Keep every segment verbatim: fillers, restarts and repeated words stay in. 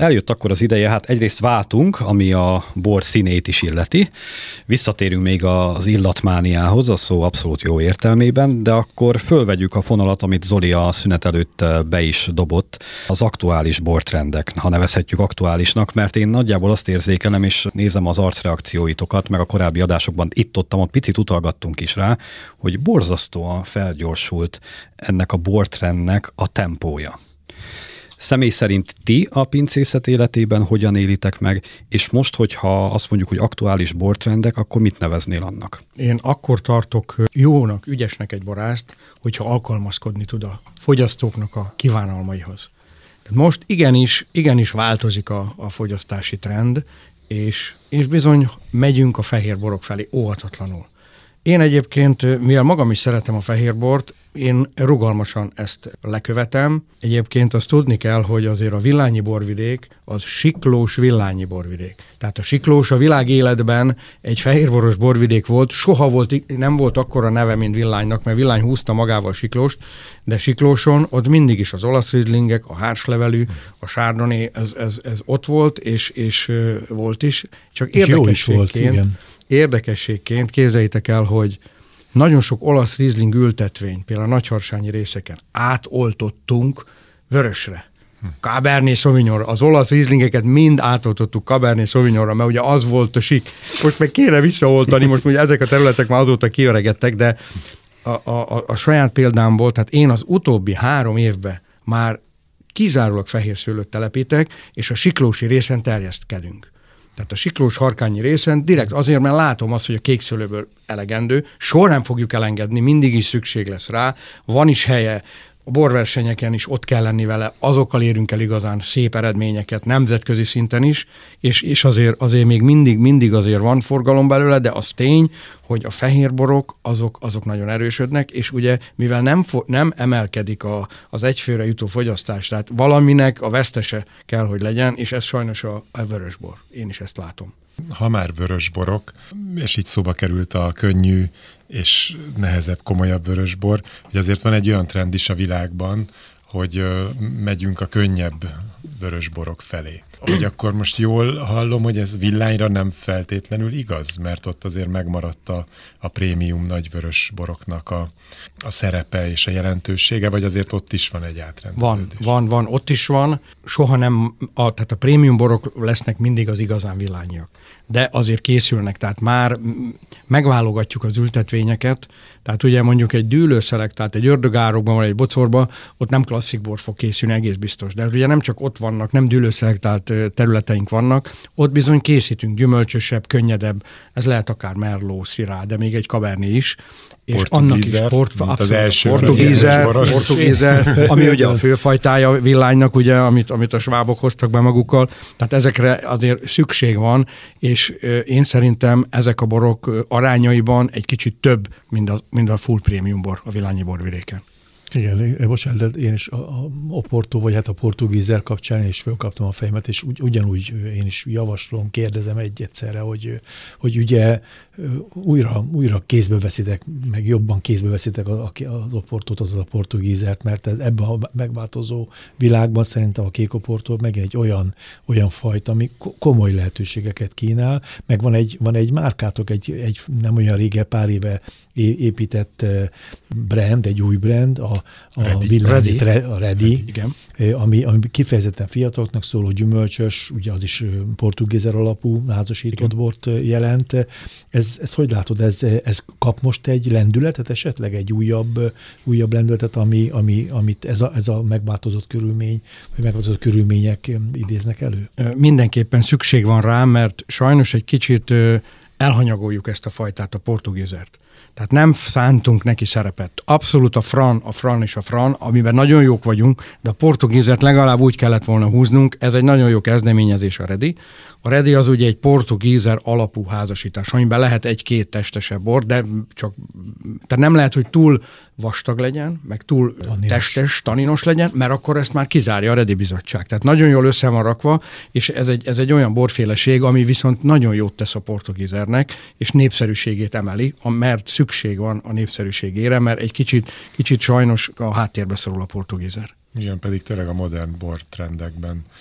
eljött akkor az ideje, hát egyrészt váltunk, ami a bor színét is illeti. Visszatérünk még az illatmániához, a szó abszolút jó értelmében, de akkor fölvegyük a fonalat, amit Zoli a szünet előtt be is dobott, az aktuális bortrendek, ha nevezhetjük aktuálisnak, mert én nagyjából azt érzékelem, és nézem az arcreakcióitokat, meg a korábbi adásokban itt-ottam, ott picit utalgattunk is rá, hogy borzasztóan felgyorsult ennek a bortrendnek a tempója. Személy szerint ti a pincészet életében hogyan élitek meg, és most, hogyha azt mondjuk, hogy aktuális bortrendek, akkor mit neveznél annak? Én akkor tartok jónak, ügyesnek egy borászt, hogyha alkalmazkodni tud a fogyasztóknak a kívánalmaihoz. Tehát most igenis, igenis változik a, a fogyasztási trend, és, és bizony megyünk a fehér borok felé óhatatlanul. Én egyébként, mivel magam is szeretem a fehérbort, én rugalmasan ezt lekövetem. Egyébként azt tudni kell, hogy azért a villányi borvidék az siklós villányi borvidék. Tehát a siklós a világ életben egy fehérboros borvidék volt, soha volt, nem volt akkora neve, mint Villánynak, mert Villány húzta magával Siklóst, de Siklóson ott mindig is az olasz rizlingek, a hárslevelű, a chardonnay, ez, ez, ez ott volt, és, és volt is. Csak és érdekességként, érdekességként képzeljétek el, hogy nagyon sok olasz rizling ültetvény, például a nagyharsányi részeken átoltottunk vörösre. Cabernet Sauvignon, az olasz rizlingeket mind átoltottuk Cabernet Sauvignonra, mert ugye az volt a sik. Most meg kéne visszaoltani, most ugye ezek a területek már azóta kiöregedtek, de a, a, a, a saját példámból, tehát én az utóbbi három évben már kizárólag fehér szőlőt telepítek, és a siklósi részen terjesztkedünk. Tehát a siklós harkányi részen direkt azért, mert látom azt, hogy a kékszőlőből elegendő, soha nem fogjuk elengedni, mindig is szükség lesz rá, van is helye, a borversenyeken is ott kell lenni vele, azokkal érünk el igazán szép eredményeket, nemzetközi szinten is, és, és azért, azért még mindig, mindig azért van forgalom belőle, de az tény, hogy a fehérborok azok, azok nagyon erősödnek, és ugye mivel nem, fo- nem emelkedik a, az egyfőre jutó fogyasztás, tehát valaminek a vesztese kell, hogy legyen, és ez sajnos a, a vörösbor. Én is ezt látom. Ha már vörösborok, és így szóba került a könnyű és nehezebb, komolyabb vörösbor, hogy azért van egy olyan trend is a világban, hogy megyünk a könnyebb vörösborok felé. Hogy akkor most jól hallom, hogy ez Villányra nem feltétlenül igaz, mert ott azért megmaradt a, a prémium nagyvörös boroknak a, a szerepe és a jelentősége, vagy azért ott is van egy átrendeződés? Van, van, van, ott is van. Soha nem, a, tehát a prémium borok lesznek mindig az igazán villányiak. De azért készülnek, tehát már megválogatjuk az ültetvényeket, tehát ugye mondjuk egy dűlőszelek, tehát egy ördögárokban vagy egy bocorban, ott nem klasszik bor fog készülni, egész biztos. De ugye nem csak ott vannak, nem dűlőszelektált területeink vannak, ott bizony készítünk gyümölcsösebb, könnyedebb, ez lehet akár merlot, szirá, de még egy cabernet is. És annak is port, az első portugízer, portugízer, ami ugye a főfajtája Villánynak, ugye, amit, amit a svábok hoztak be magukkal. Tehát ezekre azért szükség van, és én szerintem ezek a borok arányaiban egy kicsit több, mint a, mint a full prémium bor a villányi borvidéken. Igen, bocsánat, de én is a, a Oporto, vagy hát a portugízer kapcsán is fölkaptam a fejemet, és ugy, ugyanúgy én is javaslom, kérdezem egy egyszerre, hogy, hogy ugye újra, újra kézbe veszitek, meg jobban kézbe veszitek az, az Oportót, azaz a portugízert, mert ebben a megváltozó világban szerintem a kék Oportó megint egy olyan, olyan fajta, ami komoly lehetőségeket kínál, meg van egy, van egy márkátok, egy, egy nem olyan régen, pár éve épített brand, egy új brand, a, a Ready, Villányi, Ready. a Ready, igen. Ami, ami kifejezetten fiataloknak szóló gyümölcsös, ugye az is portugízer alapú házasított bort jelent. Ez, ez hogy látod, ez, ez kap most egy lendületet, esetleg egy újabb, újabb lendületet, ami, ami, amit ez a, ez a megváltozott körülmény, vagy megváltozott körülmények idéznek elő? Mindenképpen szükség van rá, mert sajnos egy kicsit elhanyagoljuk ezt a fajtát, a portugízert. Tehát nem szántunk neki szerepet. Abszolút a fran, a fran és a fran, amiben nagyon jók vagyunk, de a portugízert legalább úgy kellett volna húznunk. Ez egy nagyon jó kezdeményezés a Ready. A Ready az ugye egy portugízer alapú házasítás, amiben lehet egy-két testesebb bor, de csak, tehát nem lehet, hogy túl vastag legyen, meg túl taninos. testes, taninos legyen, mert akkor ezt már kizárja a Ready bizottság. Tehát nagyon jól össze van rakva, és ez egy, ez egy olyan borféleség, ami viszont nagyon jót tesz a portugízernek, és népszerűségét emeli, mert szükség van a népszerűségére, mert egy kicsit, kicsit sajnos a háttérbe szorul a portugízer. Igen, pedig tényleg a modern bortrendekben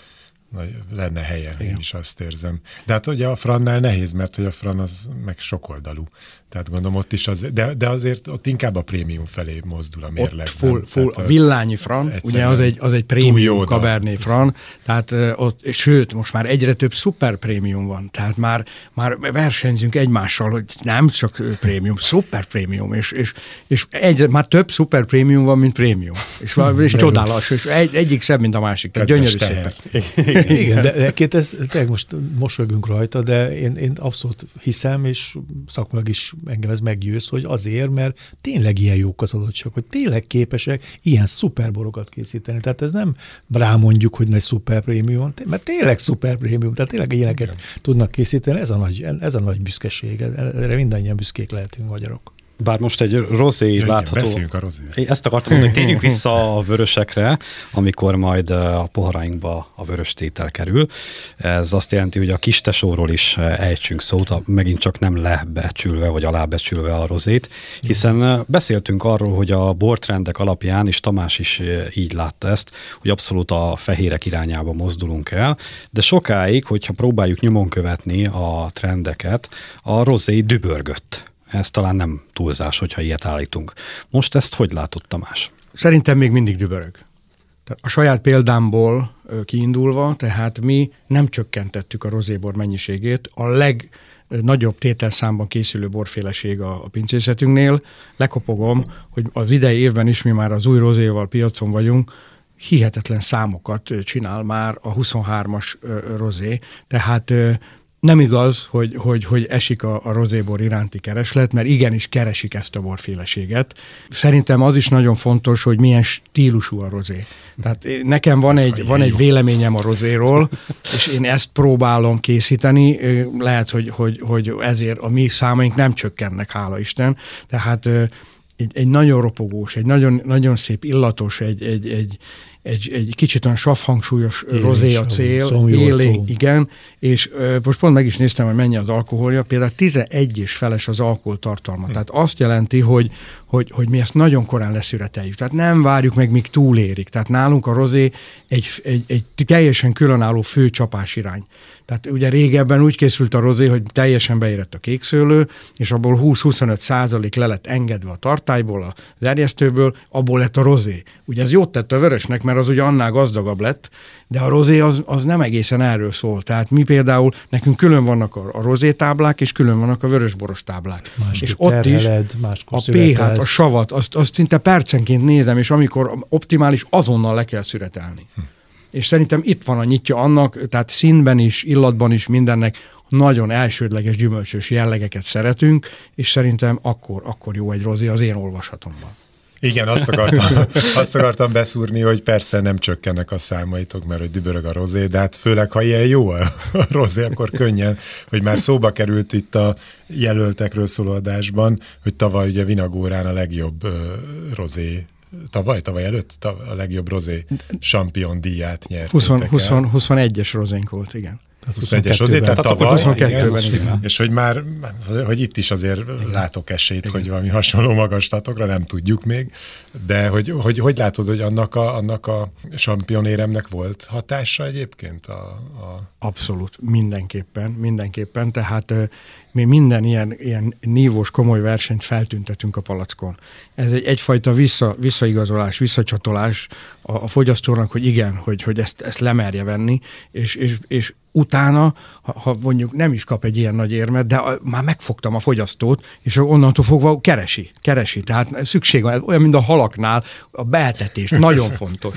lenne helye, én is azt érzem. De hát ugye a Frannál nehéz, mert hogy a Fran az meg sokoldalú. Tehát gondolom ott is az, de, de azért ott inkább a prémium felé mozdul a mérleg. Ott full, full a villányi Fran, ugye az egy, az egy prémium Cabernet Franc, tehát ott, sőt, most már egyre több szuper prémium van, tehát már, már versenyzünk egymással, hogy nem csak prémium, szuper prémium, és, és, és egyre, már több szuper prémium van, mint prémium. És, és csodálatos, és egy, egyik szebb, mint a másik. Tehát gyönyörű szépen. Igen, de egyébként ez, tényleg most mosolygunk rajta, de én, én abszolút hiszem, és szakmailag is engem ez meggyőz, hogy azért, mert tényleg ilyen jók az adottságok, hogy tényleg képesek ilyen szuperborokat készíteni. Tehát ez nem rámondjuk, hogy nagy szuper prémium, mert tényleg szuper prémium, tehát tényleg ilyeneket igen. tudnak készíteni. Ez a nagy, ez a nagy büszkeség, erre mindannyian büszkék lehetünk magyarok. Bár most egy rozé ja, látható. Beszéljünk a rozé. Ezt akartam mondani, hogy térjünk vissza a vörösekre, amikor majd a poharainkba a vörös tétel kerül. Ez azt jelenti, hogy a kistesóról is ejtsünk szót, megint csak nem lebecsülve vagy alábecsülve a rozét, hiszen beszéltünk arról, hogy a bortrendek alapján, és Tamás is így látta ezt, hogy abszolút a fehérek irányába mozdulunk el, de sokáig, hogyha próbáljuk nyomon követni a trendeket, a rozé dübörgött. Ez talán nem túlzás, hogyha ilyet állítunk. Most ezt hogy látott Tamás? Szerintem még mindig dübörög. Tehát a saját példámból kiindulva, tehát mi nem csökkentettük a rozébor mennyiségét. A legnagyobb tételszámban készülő borféleség a, a pincészetünknél. Lekopogom, hogy az idei évben is mi már az új rozéval piacon vagyunk, hihetetlen számokat csinál már a huszonhármas rozé. Tehát nem igaz, hogy, hogy, hogy esik a, a rozébor iránti kereslet, mert igenis keresik ezt a borféleséget. Szerintem az is nagyon fontos, hogy milyen stílusú a rozé. Tehát nekem van egy, van egy véleményem a rozéról, és én ezt próbálom készíteni. Lehet, hogy, hogy, hogy ezért a mi számaink nem csökkennek, hála Isten. Tehát egy, egy nagyon ropogós, egy nagyon, nagyon szép illatos, egy, egy, egy Egy, egy kicsit olyan savhangsúlyos rozé a cél, élénk, igen, és ö, most pont meg is néztem, hogy mennyi az alkoholja, például tizenegy és feles az alkoholtartalma. Hm. Tehát azt jelenti, hogy, hogy, hogy mi ezt nagyon korán leszüreteljük. Tehát nem várjuk meg, míg túlérik. Tehát nálunk a rozé egy, egy, egy teljesen különálló fő csapásirány. Tehát ugye régebben úgy készült a rozé, hogy teljesen beérett a kékszőlő, és abból húsz-huszonöt százalék le lett engedve a tartályból, az erjesztőből, abból lett a rozé. Ugye ez jót tett a vörösnek, mert az ugye annál gazdagabb lett, de a rozé az, az nem egészen erről szól. Tehát mi például, nekünk külön vannak a, a rozé táblák, és külön vannak a vörösboros táblák. Másképp és ott terheled, is a pH-t, a savat, azt, azt szinte percenként nézem, és amikor optimális, azonnal le kell szüretelni. Hm. És szerintem itt van a nyitja annak, tehát színben is, illatban is, mindennek nagyon elsődleges gyümölcsös jellegeket szeretünk, és szerintem akkor, akkor jó egy rozé az én olvasatomban. Igen, azt akartam, azt akartam beszúrni, hogy persze nem csökkennek a számaitok, mert hogy dübörög a rozé, de hát főleg, ha ilyen jó a rozé, akkor könnyen, hogy már szóba került itt a jelöltekről szóló adásban, hogy tavaly ugye Vinagórán a legjobb uh, rozé, tavaly, tavaly előtt a legjobb rozé champion díját nyert. huszonegyes rozénk volt, igen. huszonegyes rozé, tehát tavaly, huszonkettőben igen, és hogy már, hogy itt is azért igen. látok esélyt, igen. hogy valami hasonló magaslatokra, nem tudjuk még, de hogy hogy, hogy látod, hogy annak a, annak a championéremnek volt hatása egyébként? A, a... Abszolút, mindenképpen, mindenképpen, tehát mi minden ilyen, ilyen nívós, komoly versenyt feltüntetünk a palackon. Ez egy, egyfajta vissza, visszaigazolás, visszacsatolás a, a fogyasztónak, hogy igen, hogy, hogy ezt, ezt lemerje venni, és, és, és utána, ha, ha mondjuk nem is kap egy ilyen nagy érmet, de a, már megfogtam a fogyasztót, és onnantól fogva keresi, keresi. Tehát szükség van, ez olyan, mint a halaknál, a beetetés, nagyon fontos.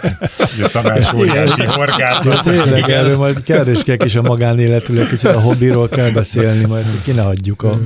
A Tamás óriási horgászat. Tényleg, erről majd kereskedjek is a magánéletről, kicsit a hobbiról kell beszélni, majd ki ne hagyjuk a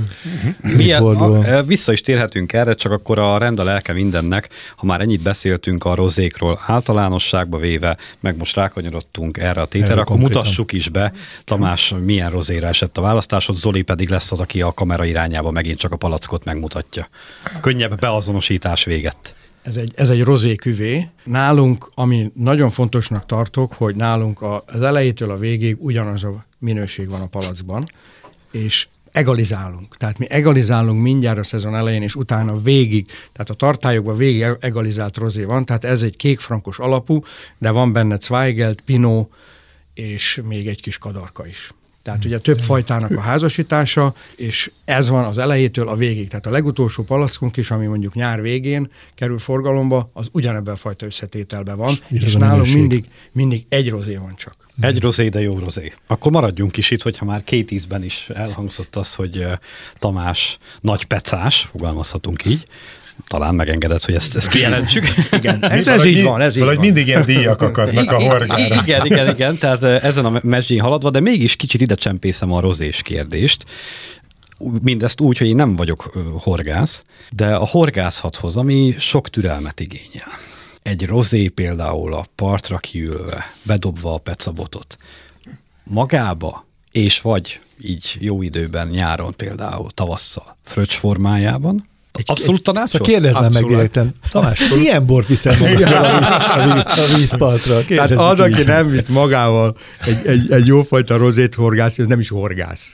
Milyen, vissza is térhetünk erre, csak akkor a rend a lelke mindennek, ha már ennyit beszéltünk a rozékról általánosságba véve, meg most rákanyarodtunk erre a tételre, akkor konkrétan mutassuk is be, Tamás milyen rozéra esett a választásod, Zoli pedig lesz az, aki a kamera irányába megint csak a palackot megmutatja. Könnyebb beazonosítás véget. Ez egy, ez egy rozé küvé. Nálunk, ami nagyon fontosnak tartok, hogy nálunk az elejétől a végig ugyanaz a minőség van a palackban, és egalizálunk. Tehát mi egalizálunk mindjárt a szezon elején, és utána végig, tehát a tartályokban végig egalizált rozé van, tehát ez egy kékfrankos alapú, de van benne Zweigelt, Pinot, és még egy kis kadarka is. Tehát ugye több fajtának a házasítása, és ez van az elejétől a végig. Tehát a legutolsó palackunk is, ami mondjuk nyár végén kerül forgalomba, az ugyanebben a fajta összetételben van, és, és nálunk mindig, mindig egy rozé van csak. Egy rozé, de jó rozé. Akkor maradjunk is itt, hogyha már két ízben is elhangzott az, hogy Tamás nagy pecás, fogalmazhatunk így, talán megengedett, hogy ezt, ezt kijelentsük. Igen, ez, ez így van, ez így van. mindig ilyen díjak akadnak a horgára. Igen, igen, igen, tehát ezen a mesdjén haladva, de mégis kicsit ide csempészem a rozés kérdést. Mindezt úgy, hogy én nem vagyok horgász, de a horgászathoz, ami sok türelmet igényel. Egy rozé például a partra kiülve, bedobva a pecabotot, magába, és vagy így jó időben, nyáron például, tavasszal, fröccs formájában, abszolút tanácsol? Csak kérdezném meg direkten, Tamás, milyen bort viszel magával a, a vízpartra? Tehát az, aki nem visz magával egy, egy, egy jófajta rozét horgász, ez nem is horgász.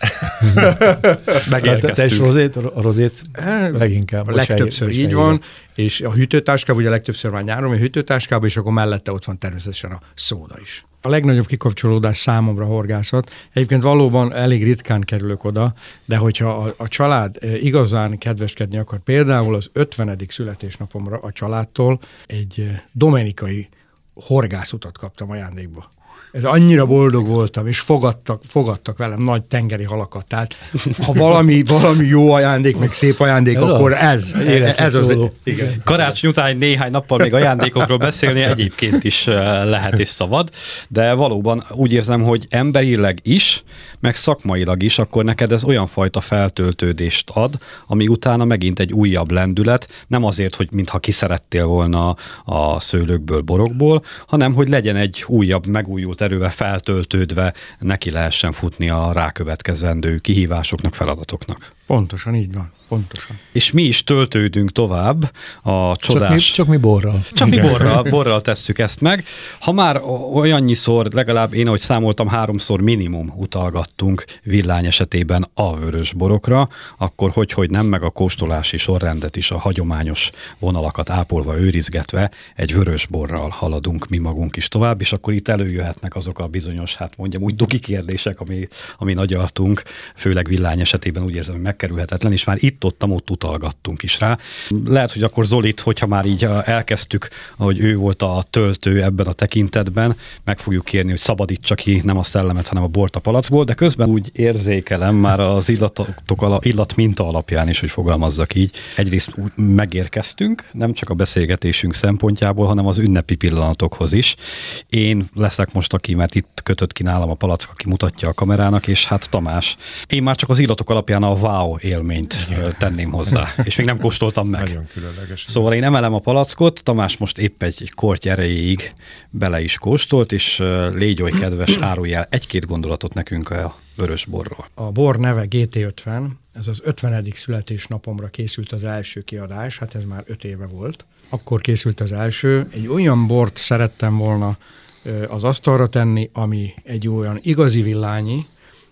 Megérkeztünk. Te is rozét, a rozét leginkább. A legtöbbször így fejéget. Van, és a hűtőtáskában, ugye legtöbbször van nyáron, a hűtőtáskában, és akkor mellette ott van természetesen a szóda is. A legnagyobb kikapcsolódás számomra horgászat. Egyébként valóban elég ritkán kerülök oda, de hogyha a, a család igazán kedveskedni akar, például az ötvenedik születésnapomra a családtól egy dominikai horgászutat kaptam ajándékba. Ez annyira boldog voltam, és fogadtak, fogadtak velem nagy tengeri halakat. Tehát ha valami, valami jó ajándék, meg szép ajándék, ez akkor az. ez. Ez az. Igen. Karácsony után néhány nappal még ajándékokról beszélni egyébként is lehet és szabad, de valóban úgy érzem, hogy emberileg is, meg szakmailag is, akkor neked ez olyan fajta feltöltődést ad, ami utána megint egy újabb lendület, nem azért, hogy mintha kiszerettél volna a szőlőkből, borokból, hanem hogy legyen egy újabb, megújult erővel feltöltődve neki lehessen futni a rákövetkezendő kihívásoknak, feladatoknak. Pontosan így van. Pontosan. És mi is töltődünk tovább a csodás... Csak mi, csak mi borral. Csak mi borral, borral tesszük ezt meg. Ha már olyannyiszor, legalább én, ahogy számoltam, háromszor minimum utalgattunk villány esetében a vörös borokra, akkor hogy-hogy nem, meg a kóstolási sorrendet is a hagyományos vonalakat ápolva, őrizgetve egy vörös borral haladunk mi magunk is tovább, és akkor itt előjöhetnek azok a bizonyos, hát mondjam úgy, dugi kérdések, ami, ami nagyaltunk, főleg villány esetében úgy érzem, hogy megkerülhetetlen, és már itt ott, ott utalgattunk is rá. Lehet, hogy akkor Zolit, hogyha már így elkezdtük, hogy ő volt a töltő ebben a tekintetben, meg fogjuk kérni, hogy szabadítsa ki nem a szellemet, hanem a bort a palackból, de közben úgy érzékelem már az illatok, illat minta alapján is, hogy fogalmazzak így. Egyrészt úgy megérkeztünk, nem csak a beszélgetésünk szempontjából, hanem az ünnepi pillanatokhoz is. Én leszek most, aki, mert itt kötött ki nálam a palack, aki mutatja a kamerának, és hát Tamás. Én már csak az illatok alapján a wow élményt tenném hozzá, és még nem kóstoltam meg. Nagyon különleges. Szóval én emelem a palackot, Tamás most épp egy korty erejéig bele is kóstolt, és légy oly kedves, árulj el egy-két gondolatot nekünk a vörös borról. A bor neve gé té ötven, ez az ötvenedik születésnapomra készült az első kiadás, hát ez már öt éve volt. Akkor készült az első. Egy olyan bort szerettem volna az asztalra tenni, ami egy olyan igazi villányi,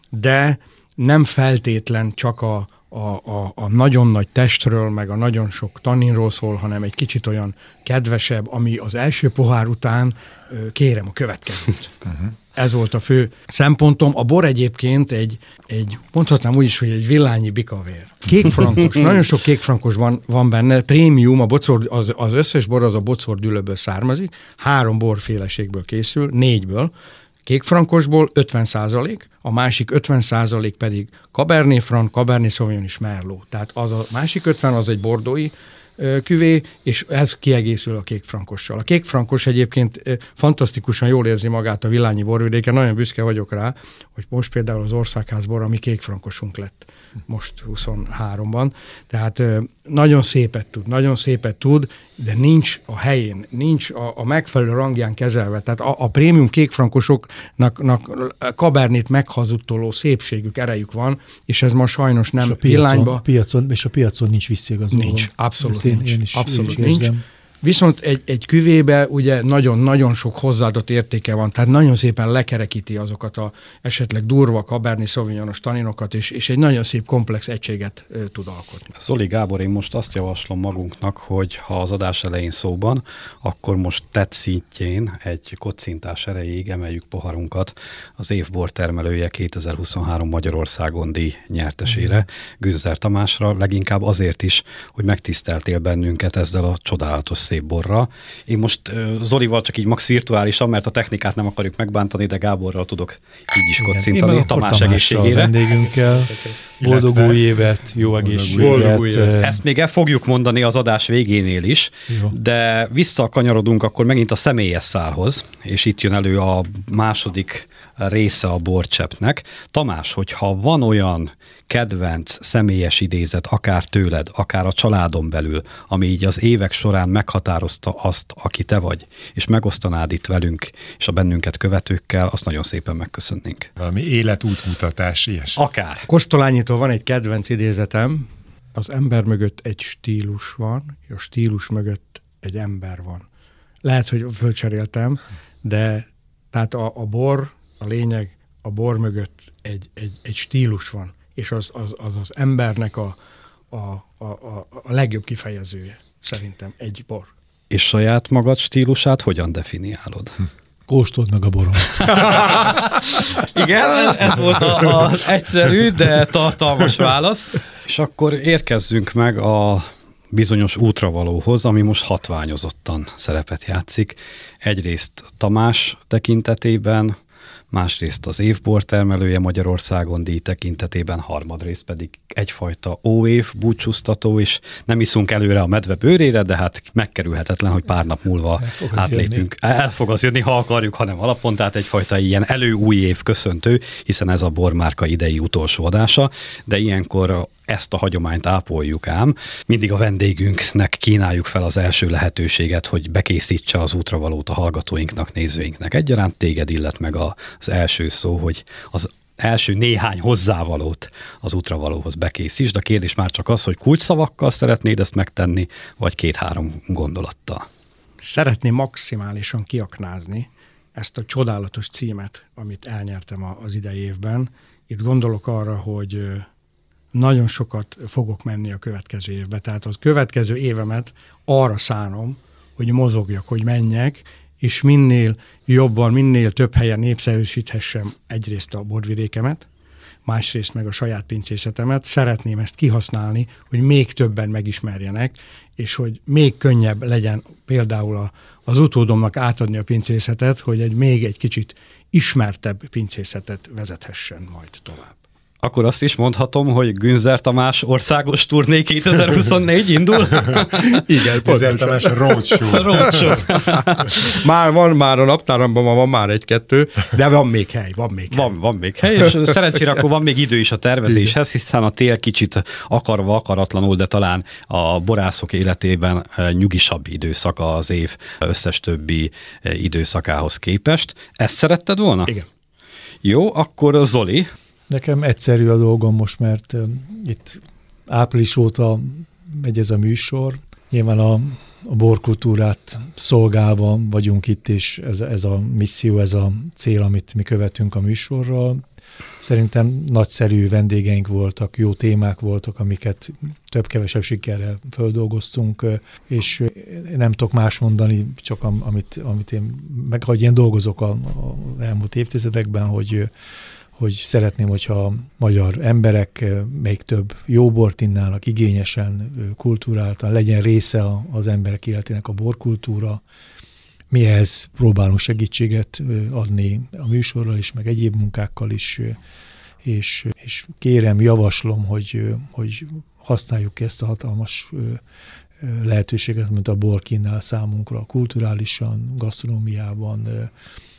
de nem feltétlen csak a A, a, a nagyon nagy testről, meg a nagyon sok tanninról szól, hanem egy kicsit olyan kedvesebb, ami az első pohár után ö, kérem a következőt. Uh-huh. Ez volt a fő szempontom. A bor egyébként egy, egy mondhatnám úgy is, hogy egy villányi bikavér. Kékfrankos, nagyon sok kékfrankos van, van benne, prémium, a bocor, az, az összes bor az a bocordülőből származik, három borféleségből készül, négyből, kékfrankosból ötven százalék, a másik ötven százalék pedig Cabernet Franc, Cabernet Sauvignon és Merlot. Tehát az a másik ötven az egy bordói küvé, és ez kiegészül a kékfrankossal. A kékfrankos egyébként fantasztikusan jól érzi magát a villányi borvidéken, nagyon büszke vagyok rá, hogy most például az Országházbor, ami kékfrankosunk lett most huszonháromban. Tehát nagyon szépet tud, nagyon szépet tud, de nincs a helyén, nincs a, a megfelelő rangján kezelve. Tehát a, a prémium kékfrankosoknak Cabernet meghazudtoló szépségük, erejük van, és ez ma sajnos nem és a piacon, villányba. A piacon, és a piacon nincs visszaigazolva. Nincs, abszolút én, nincs. Én is, abszolút én is nincs. Viszont egy, egy küvébe ugye nagyon-nagyon sok hozzáadott értéke van, tehát nagyon szépen lekerekíti azokat a esetleg durva Cabernet Sauvignonos taninokat, és, és egy nagyon szép komplex egységet ö, tud alkotni. Zoli, Gábor, én most azt javaslom magunknak, hogy ha az adás elején szóban, akkor most tett szintjén egy kocintás erejéig emeljük poharunkat az év bortermelője kétezer-huszonhárom Magyarországon díj nyertesére, Günzer Tamásra, leginkább azért is, hogy megtiszteltél bennünket ezzel a csodálatos szép borra. Én most uh, Zolival csak így max virtuálisan, mert a technikát nem akarjuk megbántani, de Gáborral tudok így is kocintani Tamás egészségére. Vendégünkkel. Boldog új évet, jó egészséget. Ezt még el fogjuk mondani az adás végénél is, jó. De visszakanyarodunk akkor megint a személyes szálhoz, és itt jön elő a második része a borcseppnek. Tamás, hogyha van olyan kedvenc személyes idézet, akár tőled, akár a családon belül, ami így az évek során meghatározta azt, aki te vagy, és megosztanád itt velünk, és a bennünket követőkkel, azt nagyon szépen megköszönnénk. Valami életútmutatás, ilyesmi. Akár. Kosztolányitól van egy kedvenc idézetem, az ember mögött egy stílus van, a stílus mögött egy ember van. Lehet, hogy fölcseréltem, de tehát a, a bor, a lényeg, a bor mögött egy, egy, egy stílus van, és az az, az, az embernek a, a, a, a, a legjobb kifejezője, szerintem, egy bor. És saját magad stílusát hogyan definiálod? Kóstold meg a boromat. Igen, ez, ez volt az egyszerű, de tartalmas válasz. És akkor érkezzünk meg a bizonyos útravalóhoz, ami most hatványozottan szerepet játszik. Egyrészt Tamás tekintetében, másrészt az évbor termelője Magyarországon díj tekintetében, harmadrészt pedig egyfajta óév búcsúztató, és nem iszunk előre a medve bőrére, de hát megkerülhetetlen, hogy pár nap múlva el átlépünk. El fog az jönni, ha akarjuk, hanem alapon, tehát egyfajta ilyen elő-új év köszöntő, hiszen ez a bormárka idei utolsó adása, de ilyenkor ezt a hagyományt ápoljuk ám. Mindig a vendégünknek kínáljuk fel az első lehetőséget, hogy bekészítse az útravalót a hallgatóinknak, nézőinknek. Egyaránt téged illet meg az első szó, hogy az első néhány hozzávalót az útravalóhoz bekészítsd. A kérdés már csak az, hogy kulcsszavakkal szeretnéd ezt megtenni, vagy két-három gondolattal. Szeretném maximálisan kiaknázni ezt a csodálatos címet, amit elnyertem az idei évben. Itt gondolok arra, hogy nagyon sokat fogok menni a következő évbe. Tehát az következő évemet arra szánom, hogy mozogjak, hogy menjek, és minél jobban, minél több helyen népszerűsíthessem egyrészt a borvidékemet, másrészt meg a saját pincészetemet. Szeretném ezt kihasználni, hogy még többen megismerjenek, és hogy még könnyebb legyen például a, az utódomnak átadni a pincészetet, hogy egy még egy kicsit ismertebb pincészetet vezethessen majd tovább. Akkor azt is mondhatom, hogy Günzer Tamás országos turné kétezer-huszonnégy indul? Igen, Günzer Tamás roadshow. roadshow. Már van, már a naptáramban van már egy-kettő, de van még hely, van még hely. Van, van még hely, és szerencsére akkor van még idő is a tervezéshez, hiszen a tél kicsit akarva, akaratlanul, de talán a borászok életében nyugisabb időszaka az év összes többi időszakához képest. Ezt szeretted volna? Igen. Jó, akkor Zoli. Nekem egyszerű a dolgom most, mert uh, itt április óta megy ez a műsor. Nyilván a, a borkultúrát szolgálva vagyunk itt, és ez, ez a misszió, ez a cél, amit mi követünk a műsorral. Szerintem nagyszerű vendégeink voltak, jó témák voltak, amiket több-kevesebb sikerrel földolgoztunk, és nem tudok más mondani, csak amit, amit én, meg hogy én dolgozok az elmúlt évtizedekben, hogy hogy szeretném, hogyha a magyar emberek még több jó bort innának, igényesen, kultúráltan, legyen része az emberek életének a borkultúra. Mi ehhez próbálunk segítséget adni a műsorral is, meg egyéb munkákkal is, és, és kérem, javaslom, hogy, hogy használjuk ki ezt a hatalmas lehetőséget, mint a bor kínál számunkra, kulturálisan, gasztronómiában,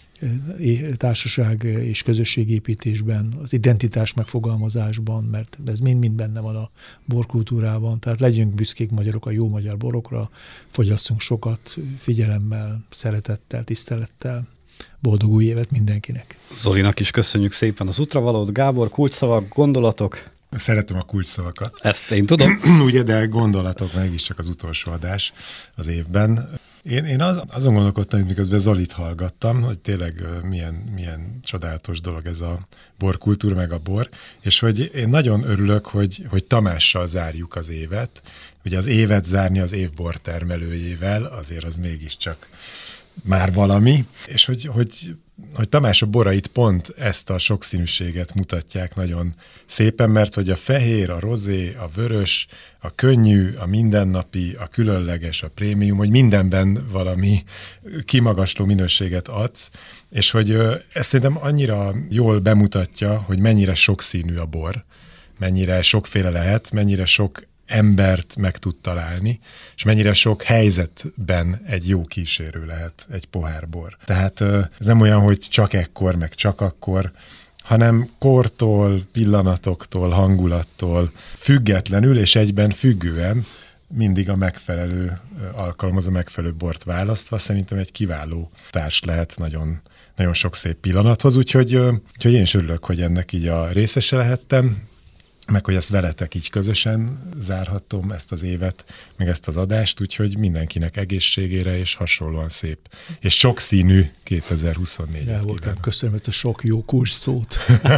társaság és közösségépítésben, az identitás megfogalmazásban, mert ez mind-mind benne van a borkultúrában, tehát legyünk büszkék magyarok a jó magyar borokra, fogyasszunk sokat, figyelemmel, szeretettel, tisztelettel. Boldog új évet mindenkinek! Zolinak is köszönjük szépen az útravalót. Gábor, kulcsszavak, gondolatok? Szeretem a kulcsszavakat. Ezt én tudom. Ugye, de gondolatok mégiscsak az utolsó adás az évben. Én, én az, azon gondolkodtam, hogy miközben Zolit hallgattam, hogy tényleg milyen, milyen csodálatos dolog ez a borkultúra, meg a bor, és hogy én nagyon örülök, hogy, hogy Tamással zárjuk az évet. Ugye az évet zárni az év bortermelőjével, azért az mégiscsak már valami, és hogy, hogy, hogy Tamás a borait pont ezt a sokszínűséget mutatják nagyon szépen, mert hogy a fehér, a rozé, a vörös, a könnyű, a mindennapi, a különleges, a prémium, hogy mindenben valami kimagasló minőséget adsz, és hogy ezt szerintem annyira jól bemutatja, hogy mennyire sokszínű a bor, mennyire sokféle lehet, mennyire sok embert meg tud találni, és mennyire sok helyzetben egy jó kísérő lehet egy pohár bor. Tehát ez nem olyan, hogy csak ekkor, meg csak akkor, hanem kortól, pillanatoktól, hangulattól függetlenül és egyben függően mindig a megfelelő alkalomhoz a megfelelő bort választva szerintem egy kiváló társ lehet nagyon, nagyon sok szép pillanathoz, úgyhogy, úgyhogy én is örülök, hogy ennek így a részese lehettem, meg hogy ezt veletek így közösen zárhatom ezt az évet, meg ezt az adást, úgyhogy mindenkinek egészségére és hasonlóan szép. És sokszínű kétezer-huszonnégyet kívánok. Köszönöm ezt a sok jó kulcs szót.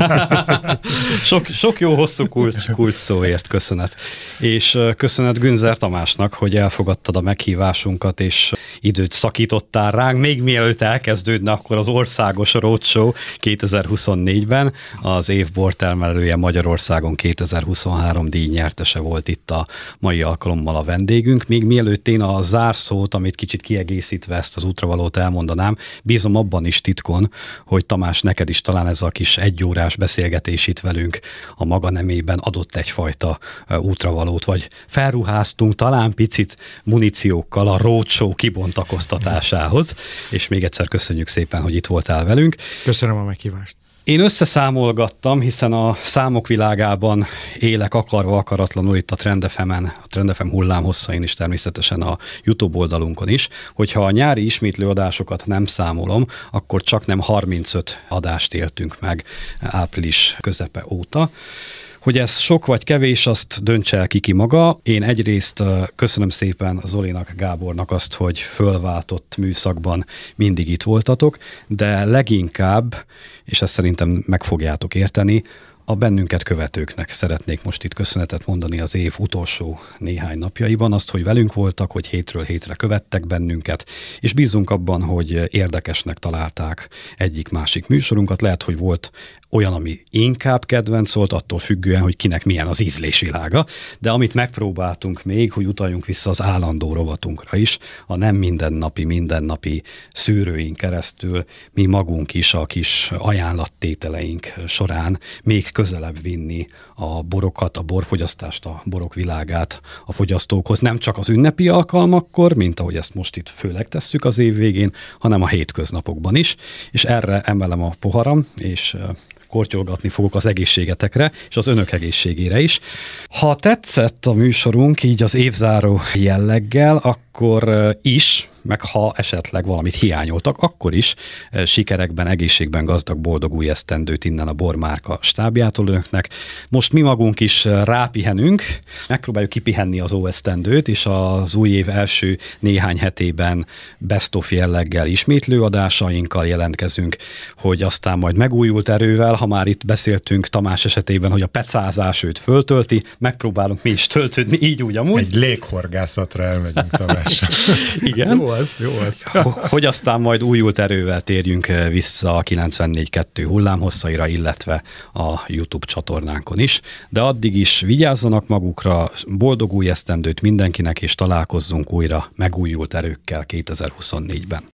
sok, sok jó hosszú kulcs, kulcs szóért köszönet. És köszönet Günzer Tamásnak, hogy elfogadtad a meghívásunkat, és időt szakítottál ránk. Még mielőtt elkezdődne akkor az országos roadshow kétezer-huszonnégyben, az év bortermelője Magyarországon kétezer-huszonhárom díj nyertese volt itt a mai alkalommal a vendégünk. Még mielőtt én a zárszót, amit kicsit kiegészítve ezt az útravalót elmondanám, bízom abban is titkon, hogy Tamás, neked is talán ez a kis egyórás beszélgetés itt velünk a maga nemében adott egyfajta útravalót, vagy felruháztunk talán picit muníciókkal a roadshow kibontakoztatásához, és még egyszer köszönjük szépen, hogy itt voltál velünk. Köszönöm a meghívást. Én összeszámolgattam, hiszen a számok világában élek akarva akaratlanul itt a Trend ef emen, a Trend ef em hullámhosszain is, természetesen a YouTube oldalunkon is, hogyha a nyári ismétlő adásokat nem számolom, akkor csak nem harmincöt adást éltünk meg április közepe óta. Hogy ez sok vagy kevés, azt döntse el ki ki maga. Én egyrészt köszönöm szépen Zolinak, Gábornak azt, hogy fölváltott műszakban mindig itt voltatok, de leginkább, és ezt szerintem meg fogjátok érteni, a bennünket követőknek szeretnék most itt köszönetet mondani az év utolsó néhány napjaiban, azt, hogy velünk voltak, hogy hétről hétre követtek bennünket, és bízunk abban, hogy érdekesnek találták egyik-másik műsorunkat. Lehet, hogy volt olyan, ami inkább kedvenc volt, attól függően, hogy kinek milyen az ízlésvilága, de amit megpróbáltunk még, hogy utaljunk vissza az állandó rovatunkra is, a nem mindennapi, mindennapi szűrőink keresztül mi magunk is a kis ajánlattételeink során még közelebb vinni a borokat, a borfogyasztást, a borok világát a fogyasztókhoz, nem csak az ünnepi alkalmakkor, mint ahogy ezt most itt főleg tesszük az év végén, hanem a hétköznapokban is, és erre emelem a poharam, és kortyolgatni fogok az egészségetekre, és az önök egészségére is. Ha tetszett a műsorunk így az évzáró jelleggel, akkor is, meg ha esetleg valamit hiányoltak, akkor is sikerekben, egészségben gazdag, boldog új esztendőt innen a Bormárka stábjától önöknek. Most mi magunk is rápihenünk, megpróbáljuk kipihenni az óesztendőt, és az új év első néhány hetében best of jelleggel ismétlő adásainkkal jelentkezünk, hogy aztán majd megújult erővel, ha már itt beszéltünk Tamás esetében, hogy a pecázás őt föltölti, megpróbálunk mi is töltődni, így úgy amúgy. Egy léghorgászatra elmegyünk Tamással. Igen. Jó az, jó az. Hogy aztán majd újult erővel térjünk vissza a kilencvennégy kettő hullámhosszaira, illetve a YouTube csatornánkon is. De addig is vigyázzanak magukra, boldog új esztendőt mindenkinek, és találkozzunk újra megújult erőkkel kétezer-huszonnégyben.